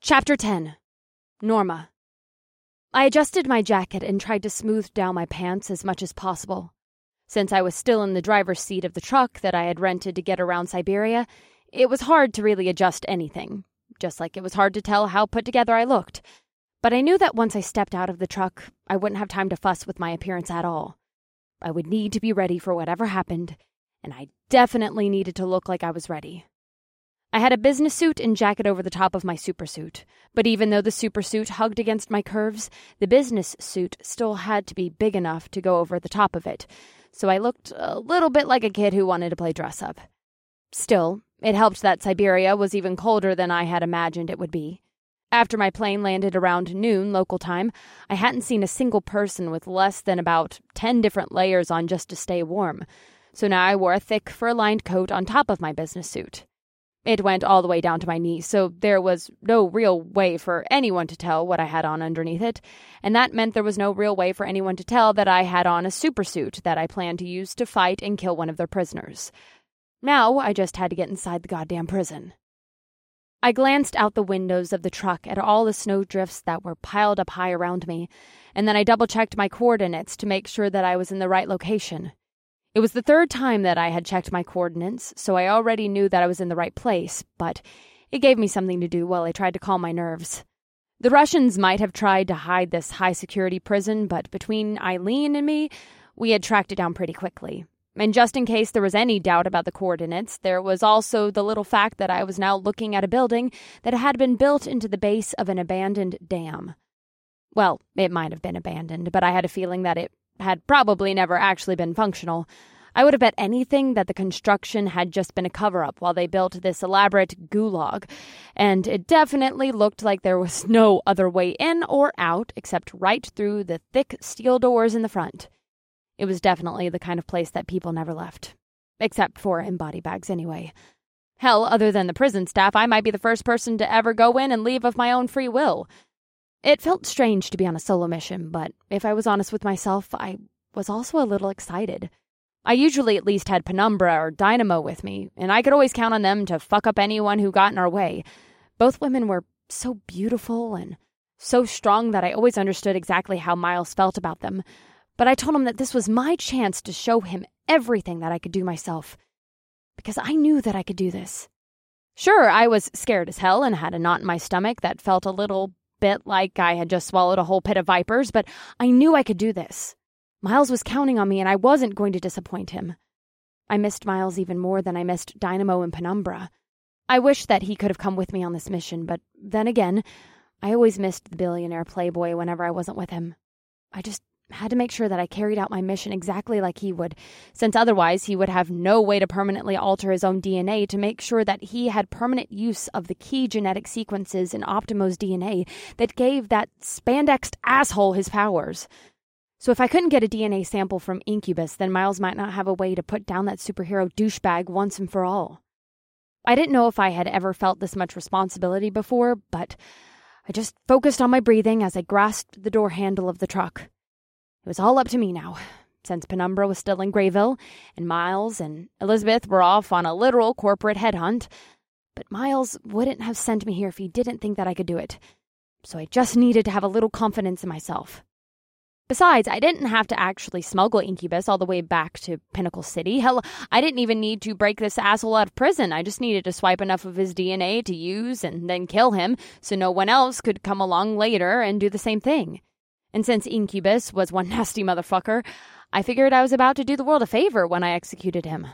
Chapter 10. Norma. I adjusted my jacket and tried to smooth down my pants as much as possible. Since I was still in the driver's seat of the truck that I had rented to get around Siberia, it was hard to really adjust anything, just like it was hard to tell how put together I looked. But I knew that once I stepped out of the truck, I wouldn't have time to fuss with my appearance at all. I would need to be ready for whatever happened, and I definitely needed to look like I was ready. I had a business suit and jacket over the top of my supersuit, but even though the supersuit hugged against my curves, the business suit still had to be big enough to go over the top of it, so I looked a little bit like a kid who wanted to play dress-up. Still, it helped that Siberia was even colder than I had imagined it would be. After my plane landed around noon local time, I hadn't seen a single person with less than about 10 different layers on just to stay warm, so now I wore a thick fur-lined coat on top of my business suit. It went all the way down to my knees, so there was no real way for anyone to tell what I had on underneath it, and that meant there was no real way for anyone to tell that I had on a supersuit that I planned to use to fight and kill one of their prisoners. Now I just had to get inside the goddamn prison. I glanced out the windows of the truck at all the snowdrifts that were piled up high around me, and then I double-checked my coordinates to make sure that I was in the right location. It was the third time that I had checked my coordinates, so I already knew that I was in the right place, but it gave me something to do while I tried to calm my nerves. The Russians might have tried to hide this high-security prison, but between Eileen and me, we had tracked it down pretty quickly. And just in case there was any doubt about the coordinates, there was also the little fact that I was now looking at a building that had been built into the base of an abandoned dam. Well, it might have been abandoned, but I had a feeling that it had probably never actually been functional. I would have bet anything that the construction had just been a cover-up while they built this elaborate gulag, and it definitely looked like there was no other way in or out except right through the thick steel doors in the front. It was definitely the kind of place that people never left. Except for in body bags, anyway. Hell, other than the prison staff, I might be the first person to ever go in and leave of my own free will. It felt strange to be on a solo mission, but if I was honest with myself, I was also a little excited. I usually at least had Penumbra or Dynamo with me, and I could always count on them to fuck up anyone who got in our way. Both women were so beautiful and so strong that I always understood exactly how Miles felt about them. But I told him that this was my chance to show him everything that I could do myself, because I knew that I could do this. Sure, I was scared as hell and had a knot in my stomach that felt a little bit like I had just swallowed a whole pit of vipers, but I knew I could do this. Miles was counting on me, and I wasn't going to disappoint him. I missed Miles even more than I missed Dynamo and Penumbra. I wished that he could have come with me on this mission, but then again, I always missed the billionaire playboy whenever I wasn't with him. I just had to make sure that I carried out my mission exactly like he would, since otherwise he would have no way to permanently alter his own DNA to make sure that he had permanent use of the key genetic sequences in Optimo's DNA that gave that spandexed asshole his powers. So if I couldn't get a DNA sample from Incubus, then Miles might not have a way to put down that superhero douchebag once and for all. I didn't know if I had ever felt this much responsibility before, but I just focused on my breathing as I grasped the door handle of the truck. It was all up to me now, since Penumbra was still in Grayville, and Miles and Elizabeth were off on a literal corporate headhunt. But Miles wouldn't have sent me here if he didn't think that I could do it, so I just needed to have a little confidence in myself. Besides, I didn't have to actually smuggle Incubus all the way back to Pinnacle City. Hell, I didn't even need to break this asshole out of prison. I just needed to swipe enough of his DNA to use and then kill him so no one else could come along later and do the same thing. And since Incubus was one nasty motherfucker, I figured I was about to do the world a favor when I executed him.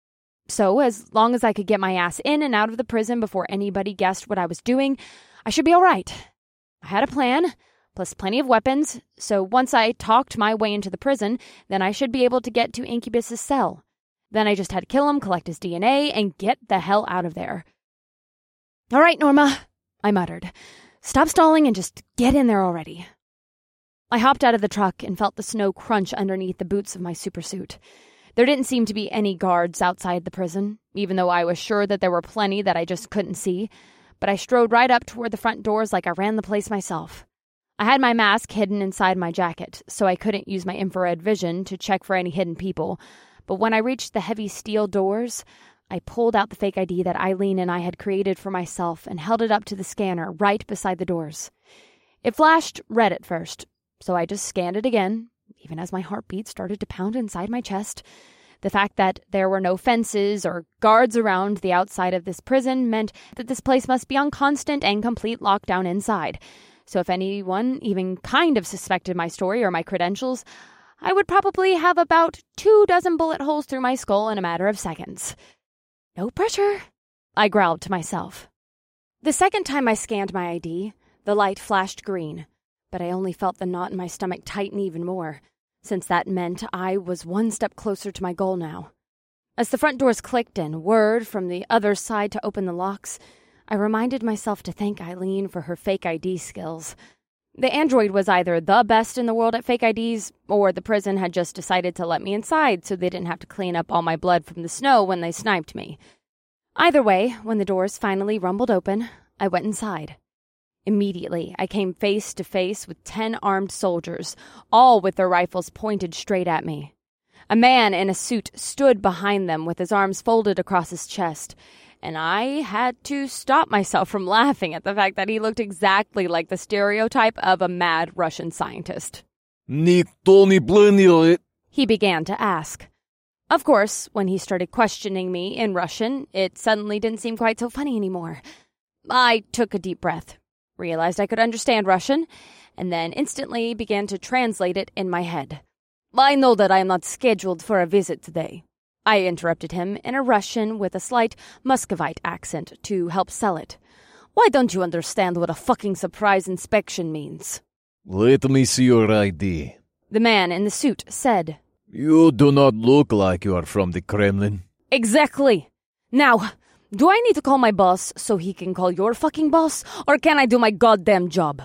So, as long as I could get my ass in and out of the prison before anybody guessed what I was doing, I should be all right. I had a plan, plus plenty of weapons, so once I talked my way into the prison, then I should be able to get to Incubus's cell. Then I just had to kill him, collect his DNA, and get the hell out of there. "All right, Norma," I muttered. "Stop stalling and just get in there already." I hopped out of the truck and felt the snow crunch underneath the boots of my supersuit. There didn't seem to be any guards outside the prison, even though I was sure that there were plenty that I just couldn't see, but I strode right up toward the front doors like I ran the place myself. I had my mask hidden inside my jacket, so I couldn't use my infrared vision to check for any hidden people, but when I reached the heavy steel doors, I pulled out the fake ID that Eileen and I had created for myself and held it up to the scanner right beside the doors. It flashed red at first, so I just scanned it again, even as my heartbeat started to pound inside my chest. The fact that there were no fences or guards around the outside of this prison meant that this place must be on constant and complete lockdown inside. So if anyone even kind of suspected my story or my credentials, I would probably have about 24 bullet holes through my skull in a matter of seconds. No pressure, I growled to myself. The second time I scanned my ID, the light flashed green, but I only felt the knot in my stomach tighten even more, since that meant I was one step closer to my goal now. As the front doors clicked and word from the other side to open the locks, I reminded myself to thank Eileen for her fake ID skills. The android was either the best in the world at fake IDs, or the prison had just decided to let me inside so they didn't have to clean up all my blood from the snow when they sniped me. Either way, when the doors finally rumbled open, I went inside. Immediately, I came face to face with 10 armed soldiers, all with their rifles pointed straight at me. A man in a suit stood behind them with his arms folded across his chest, and I had to stop myself from laughing at the fact that he looked exactly like the stereotype of a mad Russian scientist. Никто не планирует. He began to ask. Of course, when he started questioning me in Russian, it suddenly didn't seem quite so funny anymore. I took a deep breath, realized I could understand Russian, and then instantly began to translate it in my head. I know that I am not scheduled for a visit today. I interrupted him in a Russian with a slight Muscovite accent to help sell it. Why don't you understand what a fucking surprise inspection means? Let me see your ID. The man in the suit said. You do not look like you are from the Kremlin. Exactly. Now, do I need to call my boss so he can call your fucking boss, or can I do my goddamn job?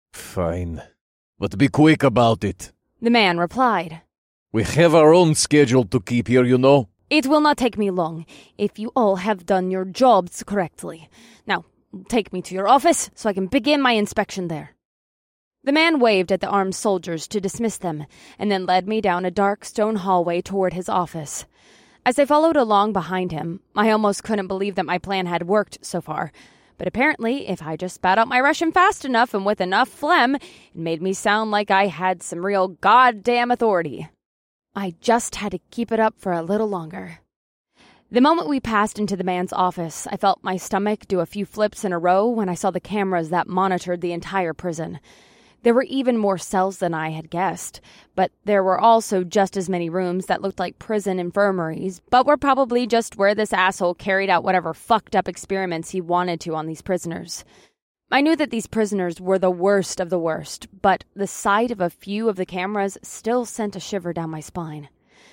Fine. But be quick about it. The man replied. We have our own schedule to keep here, you know. It will not take me long if you all have done your jobs correctly. Now, take me to your office so I can begin my inspection there. The man waved at the armed soldiers to dismiss them, and then led me down a dark stone hallway toward his office. As I followed along behind him, I almost couldn't believe that my plan had worked so far. But apparently, if I just spat out my Russian fast enough and with enough phlegm, it made me sound like I had some real goddamn authority. I just had to keep it up for a little longer. The moment we passed into the man's office, I felt my stomach do a few flips in a row when I saw the cameras that monitored the entire prison. There were even more cells than I had guessed, but there were also just as many rooms that looked like prison infirmaries, but were probably just where this asshole carried out whatever fucked up experiments he wanted to on these prisoners. I knew that these prisoners were the worst of the worst, but the sight of a few of the cameras still sent a shiver down my spine.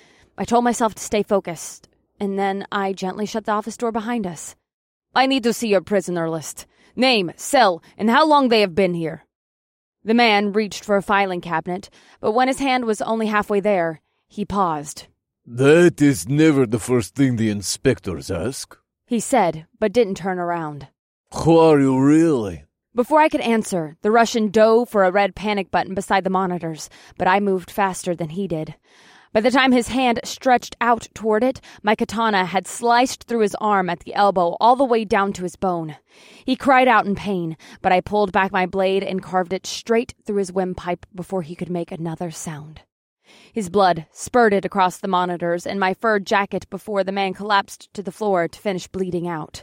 I told myself to stay focused, and then I gently shut the office door behind us. I need to see your prisoner list. Name, cell, and how long they have been here. The man reached for a filing cabinet, but when his hand was only halfway there, he paused. That is never the first thing the inspectors ask, he said, but didn't turn around. Who are you really? Before I could answer, the Russian dove for a red panic button beside the monitors, but I moved faster than he did. By the time his hand stretched out toward it, my katana had sliced through his arm at the elbow all the way down to his bone. He cried out in pain, but I pulled back my blade and carved it straight through his windpipe before he could make another sound. His blood spurted across the monitors and my fur jacket before the man collapsed to the floor to finish bleeding out.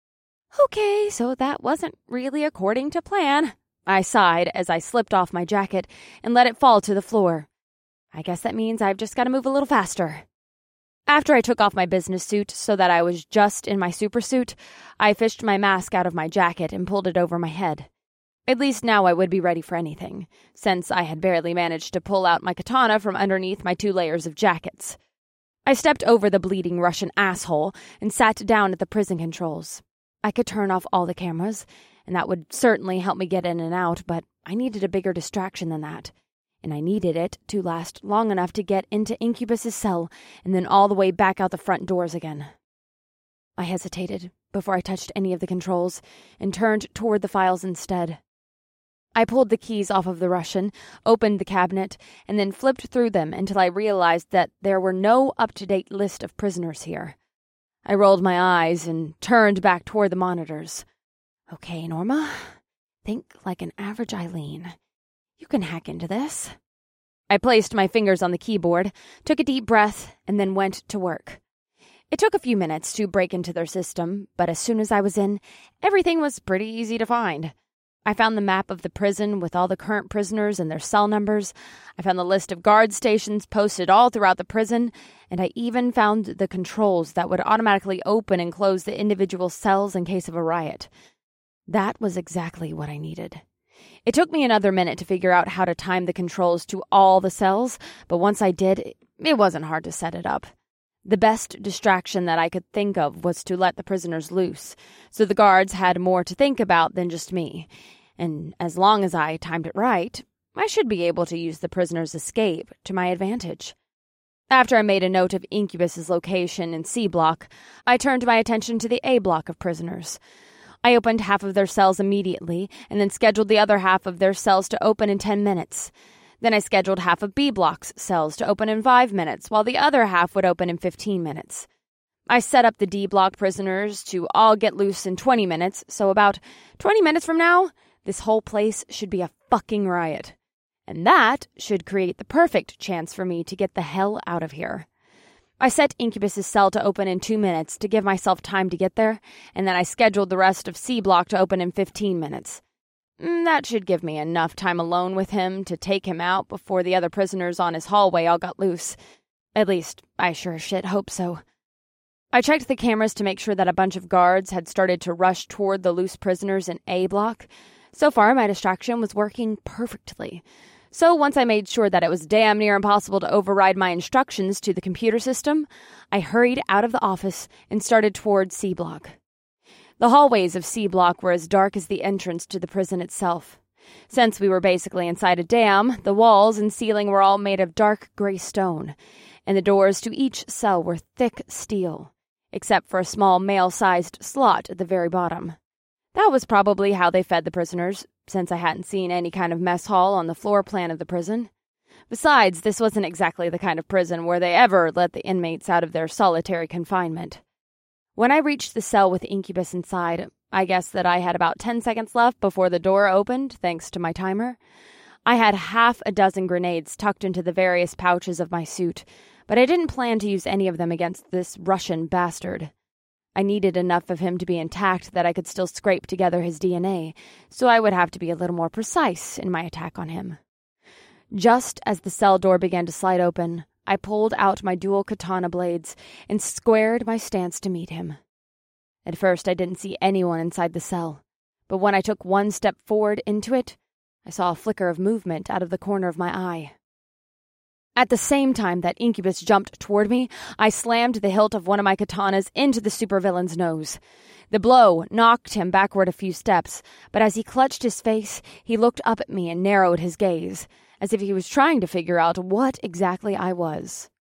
Okay, so that wasn't really according to plan. I sighed as I slipped off my jacket and let it fall to the floor. I guess that means I've just got to move a little faster. After I took off my business suit so that I was just in my supersuit, I fished my mask out of my jacket and pulled it over my head. At least now I would be ready for anything, since I had barely managed to pull out my katana from underneath my 2 layers of jackets. I stepped over the bleeding Russian asshole and sat down at the prison controls. I could turn off all the cameras, and that would certainly help me get in and out, but I needed a bigger distraction than that. And I needed it to last long enough to get into Incubus's cell and then all the way back out the front doors again. I hesitated before I touched any of the controls and turned toward the files instead. I pulled the keys off of the Russian, opened the cabinet, and then flipped through them until I realized that there were no up-to-date list of prisoners here. I rolled my eyes and turned back toward the monitors. Okay, Norma. Think like an average Eileen. You can hack into this. I placed my fingers on the keyboard, took a deep breath, and then went to work. It took a few minutes to break into their system, but as soon as I was in, everything was pretty easy to find. I found the map of the prison with all the current prisoners and their cell numbers. I found the list of guard stations posted all throughout the prison, and I even found the controls that would automatically open and close the individual cells in case of a riot. That was exactly what I needed. It took me another minute to figure out how to time the controls to all the cells, but once I did, it wasn't hard to set it up. The best distraction that I could think of was to let the prisoners loose, so the guards had more to think about than just me. And as long as I timed it right, I should be able to use the prisoners' escape to my advantage. After I made a note of Incubus's location in C block, I turned my attention to the A block of prisoners. I opened half of their cells immediately, and then scheduled the other half of their cells to open in 10 minutes. Then I scheduled half of B block's cells to open in 5 minutes, while the other half would open in 15 minutes. I set up the D block prisoners to all get loose in 20 minutes, so about 20 minutes from now, this whole place should be a fucking riot. And that should create the perfect chance for me to get the hell out of here. I set Incubus's cell to open in 2 minutes to give myself time to get there, and then I scheduled the rest of C block to open in 15 minutes. That should give me enough time alone with him to take him out before the other prisoners on his hallway all got loose. At least, I sure as shit hope so. I checked the cameras to make sure that a bunch of guards had started to rush toward the loose prisoners in A block. So far, my distraction was working perfectly. So once I made sure that it was damn near impossible to override my instructions to the computer system, I hurried out of the office and started toward C block. The hallways of C block were as dark as the entrance to the prison itself. Since we were basically inside a dam, the walls and ceiling were all made of dark gray stone, and the doors to each cell were thick steel, except for a small mail-sized slot at the very bottom. That was probably how they fed the prisoners, since I hadn't seen any kind of mess hall on the floor plan of the prison. Besides, this wasn't exactly the kind of prison where they ever let the inmates out of their solitary confinement. When I reached the cell with Incubus inside, I guessed that I had about 10 seconds left before the door opened, thanks to my timer. I had half a dozen grenades tucked into the various pouches of my suit, but I didn't plan to use any of them against this Russian bastard. I needed enough of him to be intact that I could still scrape together his DNA, so I would have to be a little more precise in my attack on him. Just as the cell door began to slide open, I pulled out my dual katana blades and squared my stance to meet him. At first, I didn't see anyone inside the cell, but when I took one step forward into it, I saw a flicker of movement out of the corner of my eye. At the same time that Incubus jumped toward me, I slammed the hilt of one of my katanas into the supervillain's nose. The blow knocked him backward a few steps, but as he clutched his face, he looked up at me and narrowed his gaze, as if he was trying to figure out what exactly I was.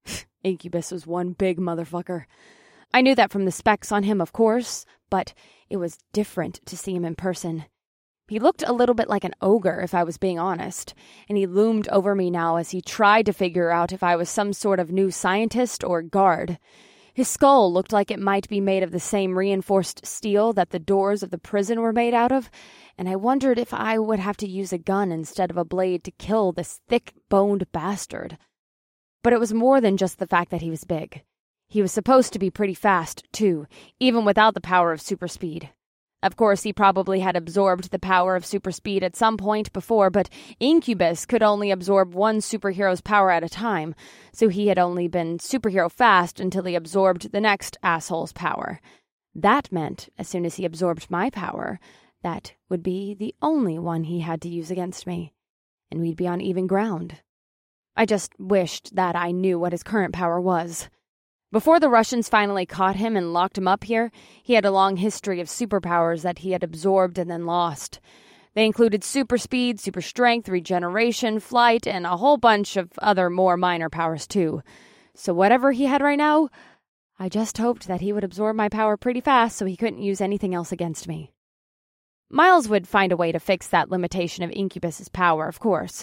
Incubus was one big motherfucker. I knew that from the specs on him, of course, but it was different to see him in person. He looked a little bit like an ogre, if I was being honest, and he loomed over me now as he tried to figure out if I was some sort of new scientist or guard. His skull looked like it might be made of the same reinforced steel that the doors of the prison were made out of, and I wondered if I would have to use a gun instead of a blade to kill this thick-boned bastard. But it was more than just the fact that he was big. He was supposed to be pretty fast, too, even without the power of super speed. Of course, he probably had absorbed the power of super speed at some point before, but Incubus could only absorb one superhero's power at a time, so he had only been superhero fast until he absorbed the next asshole's power. That meant, as soon as he absorbed my power, that would be the only one he had to use against me, and we'd be on even ground. I just wished that I knew what his current power was. Before the Russians finally caught him and locked him up here, he had a long history of superpowers that he had absorbed and then lost. They included super speed, super strength, regeneration, flight, and a whole bunch of other more minor powers too. So whatever he had right now, I just hoped that he would absorb my power pretty fast so he couldn't use anything else against me. Miles would find a way to fix that limitation of Incubus's power, of course.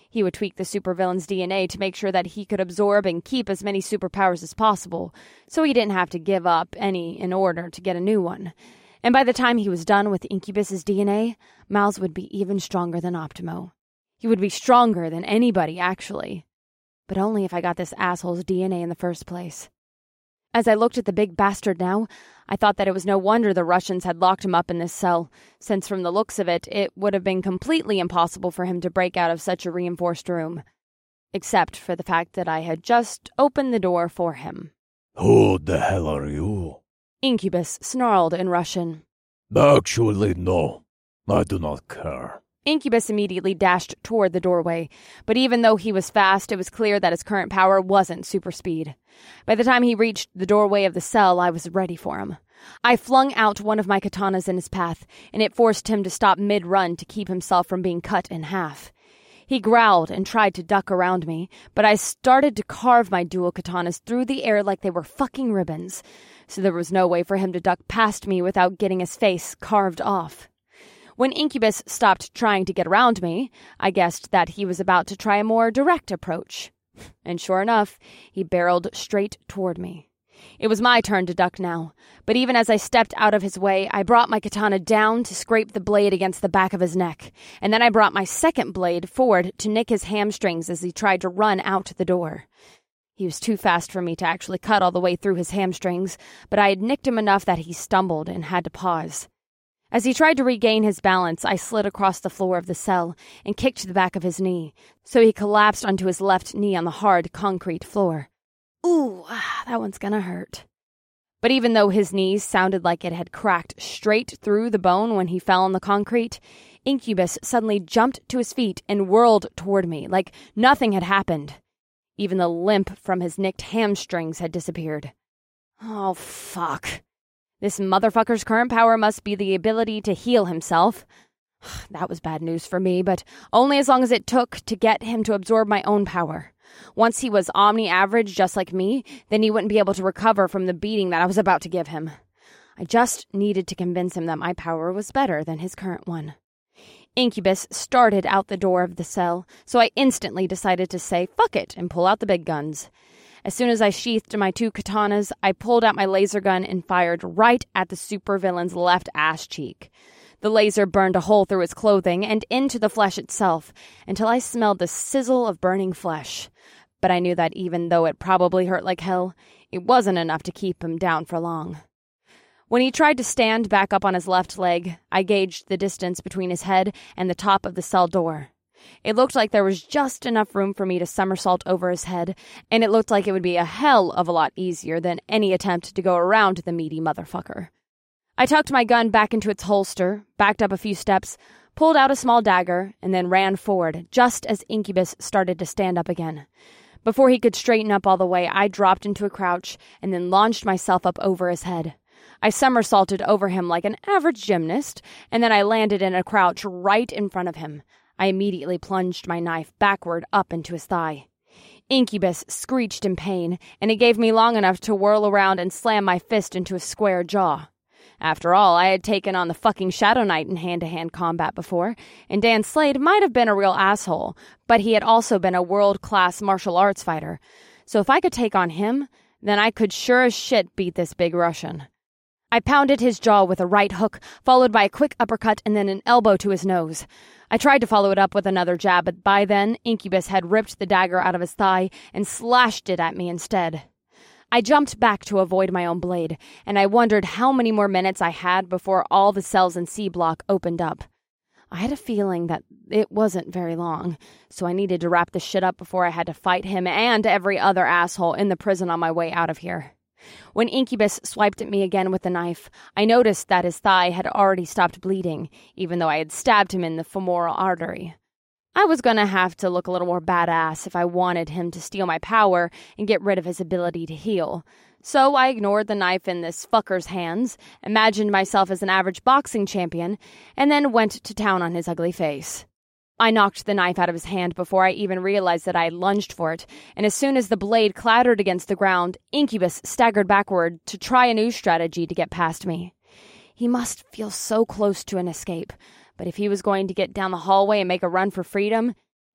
He would tweak the supervillain's DNA to make sure that he could absorb and keep as many superpowers as possible, so he didn't have to give up any in order to get a new one. And by the time he was done with Incubus's DNA, Miles would be even stronger than Optimo. He would be stronger than anybody, actually. But only if I got this asshole's DNA in the first place. As I looked at the big bastard now, I thought that it was no wonder the Russians had locked him up in this cell, since from the looks of it, it would have been completely impossible for him to break out of such a reinforced room. Except for the fact that I had just opened the door for him. Who the hell are you? Incubus snarled in Russian. Actually, no. I do not care. Incubus immediately dashed toward the doorway, but even though he was fast, it was clear that his current power wasn't super speed. By the time he reached the doorway of the cell, I was ready for him. I flung out one of my katanas in his path, and it forced him to stop mid-run to keep himself from being cut in half. He growled and tried to duck around me, but I started to carve my dual katanas through the air like they were fucking ribbons, so there was no way for him to duck past me without getting his face carved off. When Incubus stopped trying to get around me, I guessed that he was about to try a more direct approach. And sure enough, he barreled straight toward me. It was my turn to duck now, but even as I stepped out of his way, I brought my katana down to scrape the blade against the back of his neck, and then I brought my second blade forward to nick his hamstrings as he tried to run out the door. He was too fast for me to actually cut all the way through his hamstrings, but I had nicked him enough that he stumbled and had to pause. As he tried to regain his balance, I slid across the floor of the cell and kicked the back of his knee, so he collapsed onto his left knee on the hard concrete floor. Ooh, that one's gonna hurt. But even though his knees sounded like it had cracked straight through the bone when he fell on the concrete, Incubus suddenly jumped to his feet and whirled toward me like nothing had happened. Even the limp from his nicked hamstrings had disappeared. Oh, fuck. This motherfucker's current power must be the ability to heal himself. That was bad news for me, but only as long as it took to get him to absorb my own power. Once he was omni-average just like me, then he wouldn't be able to recover from the beating that I was about to give him. I just needed to convince him that my power was better than his current one. Incubus started out the door of the cell, so I instantly decided to say fuck it and pull out the big guns. As soon as I sheathed my two katanas, I pulled out my laser gun and fired right at the supervillain's left ass cheek. The laser burned a hole through his clothing and into the flesh itself until I smelled the sizzle of burning flesh. But I knew that even though it probably hurt like hell, it wasn't enough to keep him down for long. When he tried to stand back up on his left leg, I gauged the distance between his head and the top of the cell door. It looked like there was just enough room for me to somersault over his head, and it looked like it would be a hell of a lot easier than any attempt to go around the meaty motherfucker. I tucked my gun back into its holster, backed up a few steps, pulled out a small dagger, and then ran forward just as Incubus started to stand up again. Before he could straighten up all the way, I dropped into a crouch and then launched myself up over his head. I somersaulted over him like an average gymnast, and then I landed in a crouch right in front of him. I immediately plunged my knife backward up into his thigh. Incubus screeched in pain, and it gave me long enough to whirl around and slam my fist into his square jaw. After all, I had taken on the fucking Shadow Knight in hand-to-hand combat before, and Dan Slade might have been a real asshole, but he had also been a world-class martial arts fighter. So if I could take on him, then I could sure as shit beat this big Russian. I pounded his jaw with a right hook, followed by a quick uppercut and then an elbow to his nose. I tried to follow it up with another jab, but by then, Incubus had ripped the dagger out of his thigh and slashed it at me instead. I jumped back to avoid my own blade, and I wondered how many more minutes I had before all the cells in C Block opened up. I had a feeling that it wasn't very long, so I needed to wrap this shit up before I had to fight him and every other asshole in the prison on my way out of here. When Incubus swiped at me again with the knife, I noticed that his thigh had already stopped bleeding, even though I had stabbed him in the femoral artery. I was going to have to look a little more badass if I wanted him to steal my power and get rid of his ability to heal. So I ignored the knife in this fucker's hands, imagined myself as an average boxing champion, and then went to town on his ugly face. I knocked the knife out of his hand before I even realized that I had lunged for it, and as soon as the blade clattered against the ground, Incubus staggered backward to try a new strategy to get past me. He must feel so close to an escape, but if he was going to get down the hallway and make a run for freedom,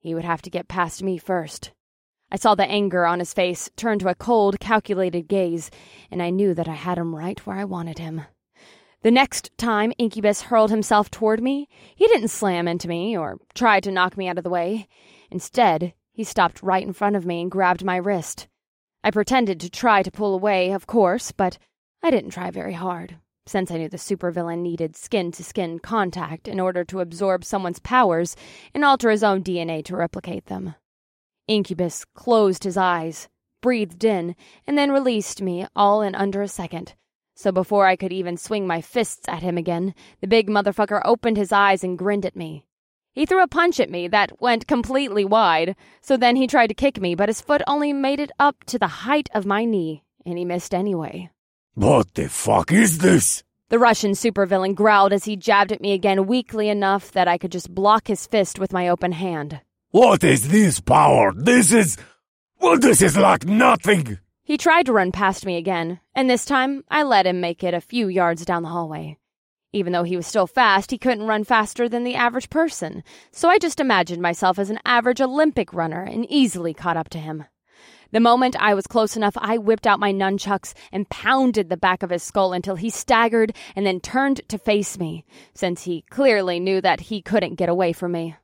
He would have to get past me first. I saw the anger on his face turn to a cold, calculated gaze, and I knew that I had him right where I wanted him. The next time Incubus hurled himself toward me, he didn't slam into me or try to knock me out of the way. Instead, he stopped right in front of me and grabbed my wrist. I pretended to try to pull away, of course, but I didn't try very hard, since I knew the supervillain needed skin-to-skin contact in order to absorb someone's powers and alter his own DNA to replicate them. Incubus closed his eyes, breathed in, and then released me all in under a second. So before I could even swing my fists at him again, the big motherfucker opened his eyes and grinned at me. He threw a punch at me that went completely wide, so then he tried to kick me, but his foot only made it up to the height of my knee, and he missed anyway. What the fuck is this? The Russian supervillain growled as he jabbed at me again weakly enough that I could just block his fist with my open hand. What is this power? This is like nothing! He tried to run past me again, and this time I let him make it a few yards down the hallway. Even though he was still fast, he couldn't run faster than the average person, so I just imagined myself as an average Olympic runner and easily caught up to him. The moment I was close enough, I whipped out my nunchucks and pounded the back of his skull until he staggered and then turned to face me, since he clearly knew that he couldn't get away from me.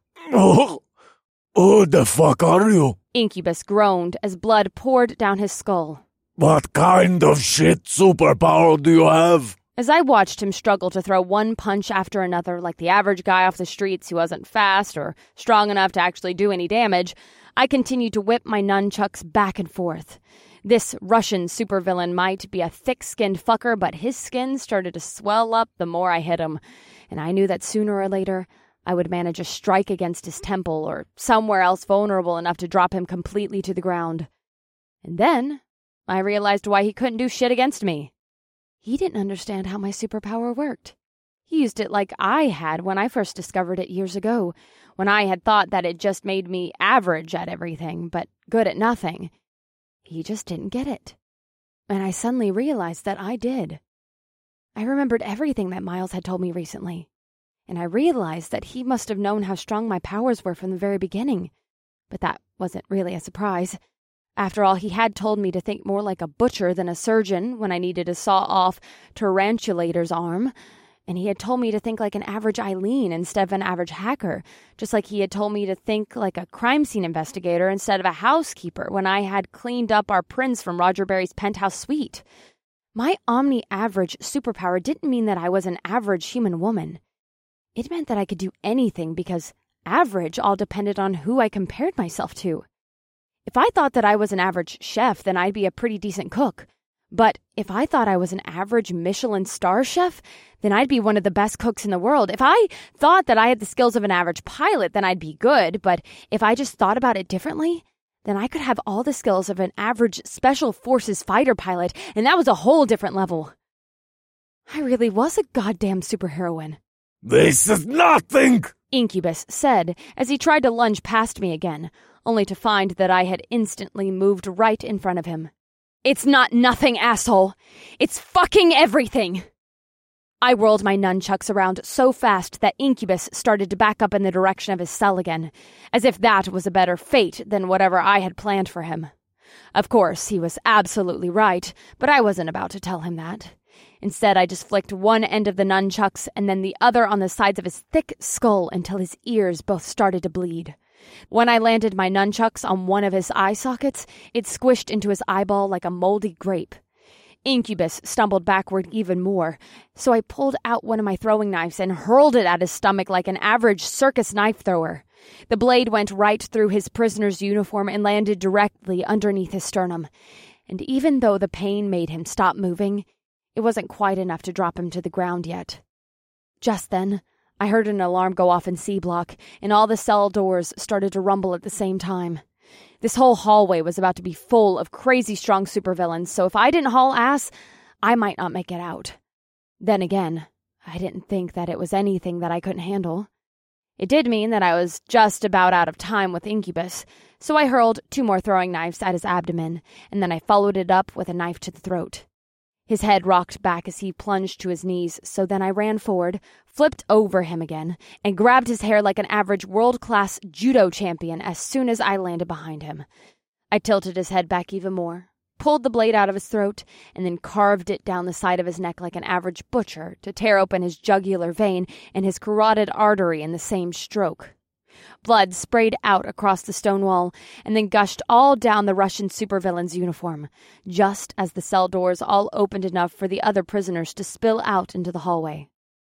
Who the fuck are you? Incubus groaned as blood poured down his skull. What kind of shit superpower do you have? As I watched him struggle to throw one punch after another like the average guy off the streets who wasn't fast or strong enough to actually do any damage, I continued to whip my nunchucks back and forth. This Russian supervillain might be a thick-skinned fucker, but his skin started to swell up the more I hit him, and I knew that sooner or later I would manage a strike against his temple or somewhere else vulnerable enough to drop him completely to the ground. And then I realized why he couldn't do shit against me. He didn't understand how my superpower worked. He used it like I had when I first discovered it years ago, when I had thought that it just made me average at everything, but good at nothing. He just didn't get it. And I suddenly realized that I did. I remembered everything that Miles had told me recently. And I realized that he must have known how strong my powers were from the very beginning. But that wasn't really a surprise. After all, he had told me to think more like a butcher than a surgeon when I needed to saw off Tarantulator's arm. And he had told me to think like an average Eileen instead of an average hacker, just like he had told me to think like a crime scene investigator instead of a housekeeper when I had cleaned up our prints from Roger Berry's penthouse suite. My omni-average superpower didn't mean that I was an average human woman. It meant that I could do anything because average all depended on who I compared myself to. If I thought that I was an average chef, then I'd be a pretty decent cook. But if I thought I was an average Michelin star chef, then I'd be one of the best cooks in the world. If I thought that I had the skills of an average pilot, then I'd be good. But if I just thought about it differently, then I could have all the skills of an average Special Forces fighter pilot, and that was a whole different level. I really was a goddamn superheroine. This is nothing! Incubus said as he tried to lunge past me again, only to find that I had instantly moved right in front of him. It's not nothing, asshole. It's fucking everything. I whirled my nunchucks around so fast that Incubus started to back up in the direction of his cell again, as if that was a better fate than whatever I had planned for him. Of course, he was absolutely right, but I wasn't about to tell him that. Instead, I just flicked one end of the nunchucks and then the other on the sides of his thick skull until his ears both started to bleed. When I landed my nunchucks on one of his eye sockets, it squished into his eyeball like a moldy grape. Incubus stumbled backward even more, so I pulled out one of my throwing knives and hurled it at his stomach like an average circus knife thrower. The blade went right through his prisoner's uniform and landed directly underneath his sternum. And even though the pain made him stop moving, it wasn't quite enough to drop him to the ground yet. Just then, I heard an alarm go off in C block, and all the cell doors started to rumble at the same time. This whole hallway was about to be full of crazy strong supervillains, so if I didn't haul ass, I might not make it out. Then again, I didn't think that it was anything that I couldn't handle. It did mean that I was just about out of time with Incubus, so I hurled 2 more throwing knives at his abdomen, and then I followed it up with a knife to the throat. His head rocked back as he plunged to his knees, so then I ran forward, flipped over him again, and grabbed his hair like an average world-class judo champion as soon as I landed behind him. I tilted his head back even more, pulled the blade out of his throat, and then carved it down the side of his neck like an average butcher to tear open his jugular vein and his carotid artery in the same stroke. Blood sprayed out across the stone wall and then gushed all down the Russian supervillain's uniform, just as the cell doors all opened enough for the other prisoners to spill out into the hallway.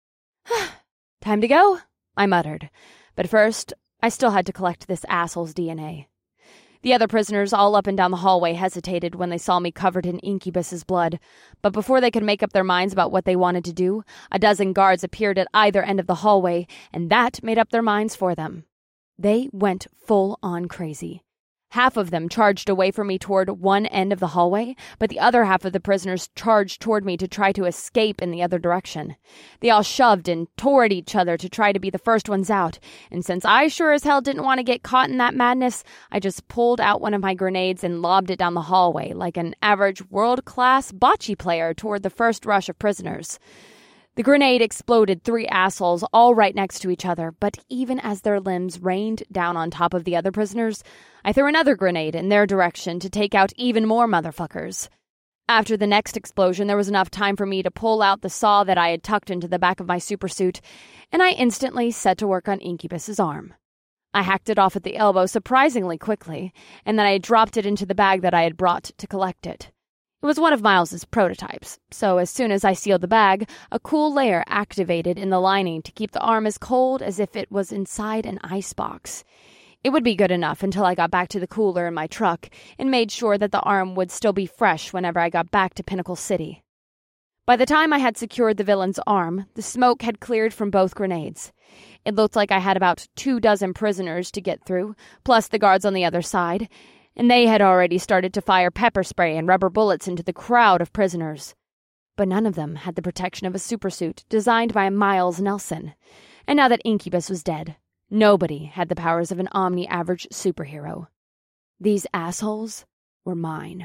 "Time to go," I muttered. But first, I still had to collect this asshole's DNA. The other prisoners all up and down the hallway hesitated when they saw me covered in Incubus's blood, but before they could make up their minds about what they wanted to do, a dozen guards appeared at either end of the hallway, and that made up their minds for them. They went full-on crazy. Half of them charged away from me toward one end of the hallway, but the other half of the prisoners charged toward me to try to escape in the other direction. They all shoved and tore at each other to try to be the first ones out, and since I sure as hell didn't want to get caught in that madness, I just pulled out one of my grenades and lobbed it down the hallway like an average world-class bocce player toward the first rush of prisoners. The grenade exploded 3 assholes all right next to each other, but even as their limbs rained down on top of the other prisoners, I threw another grenade in their direction to take out even more motherfuckers. After the next explosion, there was enough time for me to pull out the saw that I had tucked into the back of my supersuit, and I instantly set to work on Incubus's arm. I hacked it off at the elbow surprisingly quickly, and then I dropped it into the bag that I had brought to collect it. It was one of Miles's prototypes, so as soon as I sealed the bag, a cool layer activated in the lining to keep the arm as cold as if it was inside an icebox. It would be good enough until I got back to the cooler in my truck and made sure that the arm would still be fresh whenever I got back to Pinnacle City. By the time I had secured the villain's arm, the smoke had cleared from both grenades. It looked like I had about 24 prisoners to get through, plus the guards on the other side, and they had already started to fire pepper spray and rubber bullets into the crowd of prisoners. But none of them had the protection of a supersuit designed by Miles Nelson. And now that Incubus was dead, nobody had the powers of an omni-average superhero. These assholes were mine.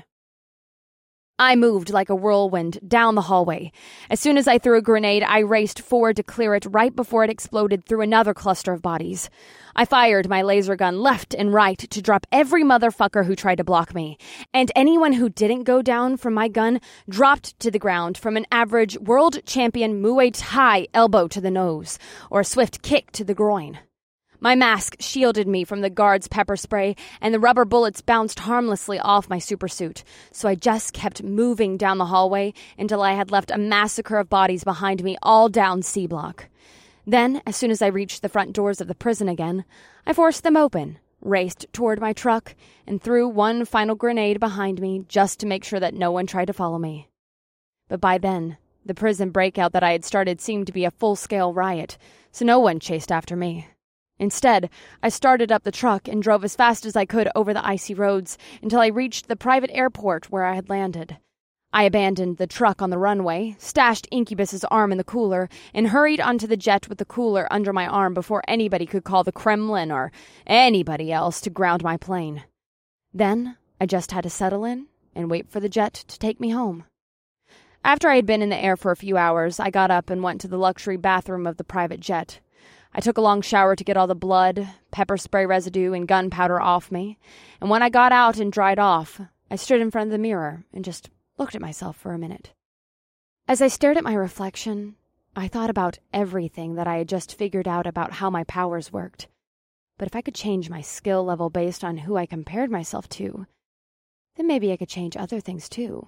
I moved like a whirlwind down the hallway. As soon as I threw a grenade, I raced forward to clear it right before it exploded through another cluster of bodies. I fired my laser gun left and right to drop every motherfucker who tried to block me, and anyone who didn't go down from my gun dropped to the ground from an average world champion Muay Thai elbow to the nose, or a swift kick to the groin. My mask shielded me from the guards' pepper spray, and the rubber bullets bounced harmlessly off my supersuit, so I just kept moving down the hallway until I had left a massacre of bodies behind me all down C Block. Then, as soon as I reached the front doors of the prison again, I forced them open, raced toward my truck, and threw one final grenade behind me just to make sure that no one tried to follow me. But by then, the prison breakout that I had started seemed to be a full-scale riot, so no one chased after me. Instead, I started up the truck and drove as fast as I could over the icy roads until I reached the private airport where I had landed. I abandoned the truck on the runway, stashed Incubus's arm in the cooler, and hurried onto the jet with the cooler under my arm before anybody could call the Kremlin or anybody else to ground my plane. Then, I just had to settle in and wait for the jet to take me home. After I had been in the air for a few hours, I got up and went to the luxury bathroom of the private jet. I took a long shower to get all the blood, pepper spray residue, and gunpowder off me, and when I got out and dried off, I stood in front of the mirror and just looked at myself for a minute. As I stared at my reflection, I thought about everything that I had just figured out about how my powers worked. But if I could change my skill level based on who I compared myself to, then maybe I could change other things too.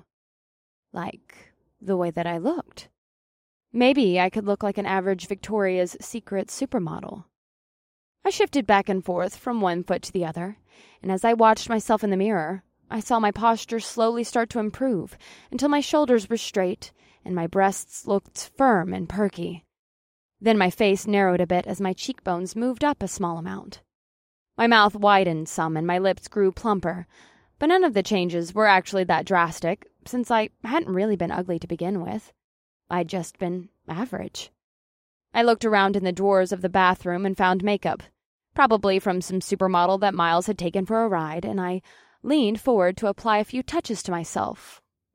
Like the way that I looked. Maybe I could look like an average Victoria's Secret supermodel. I shifted back and forth from one foot to the other, and as I watched myself in the mirror, I saw my posture slowly start to improve until my shoulders were straight and my breasts looked firm and perky. Then my face narrowed a bit as my cheekbones moved up a small amount. My mouth widened some and my lips grew plumper, but none of the changes were actually that drastic, since I hadn't really been ugly to begin with. I'd just been average. I looked around in the drawers of the bathroom and found makeup, probably from some supermodel that Miles had taken for a ride, and I leaned forward to apply a few touches to myself,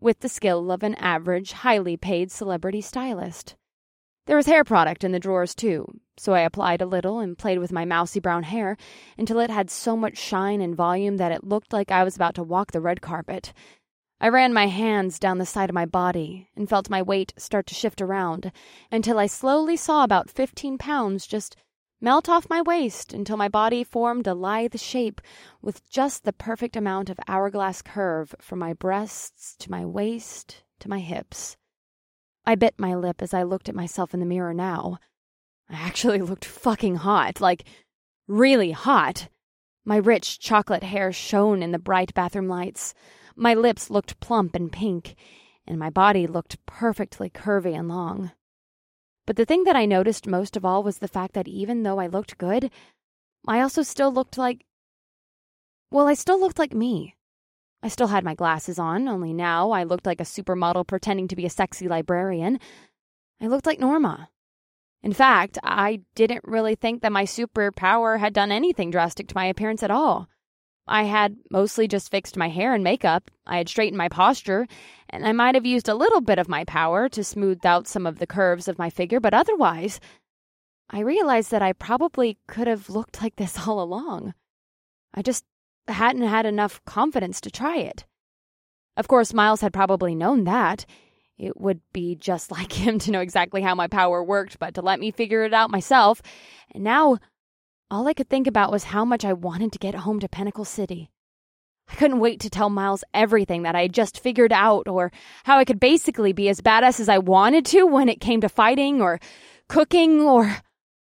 with the skill of an average, highly paid celebrity stylist. There was hair product in the drawers, too, so I applied a little and played with my mousy brown hair until it had so much shine and volume that it looked like I was about to walk the red carpet. I ran my hands down the side of my body and felt my weight start to shift around until I slowly saw about 15 pounds just melt off my waist until my body formed a lithe shape with just the perfect amount of hourglass curve from my breasts to my waist to my hips. I bit my lip as I looked at myself in the mirror now. I actually looked fucking hot, like really hot. My rich chocolate hair shone in the bright bathroom lights. My lips looked plump and pink, and my body looked perfectly curvy and long. But the thing that I noticed most of all was the fact that even though I looked good, I also still looked like... Well, I still looked like me. I still had my glasses on, only now I looked like a supermodel pretending to be a sexy librarian. I looked like Norma. In fact, I didn't really think that my superpower had done anything drastic to my appearance at all. I had mostly just fixed my hair and makeup, I had straightened my posture, and I might have used a little bit of my power to smooth out some of the curves of my figure, but otherwise, I realized that I probably could have looked like this all along. I just hadn't had enough confidence to try it. Of course, Miles had probably known that. It would be just like him to know exactly how my power worked, but to let me figure it out myself. And now, all I could think about was how much I wanted to get home to Pinnacle City. I couldn't wait to tell Miles everything that I had just figured out, or how I could basically be as badass as I wanted to when it came to fighting, or cooking, or...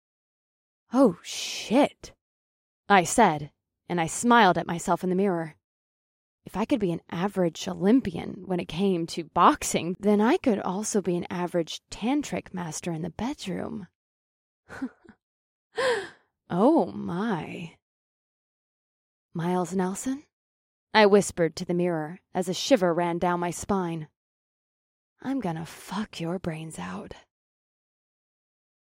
Oh, shit, I said, and I smiled at myself in the mirror. If I could be an average Olympian when it came to boxing, then I could also be an average tantric master in the bedroom. Oh, my. Miles Nelson? I whispered to the mirror as a shiver ran down my spine. I'm gonna fuck your brains out.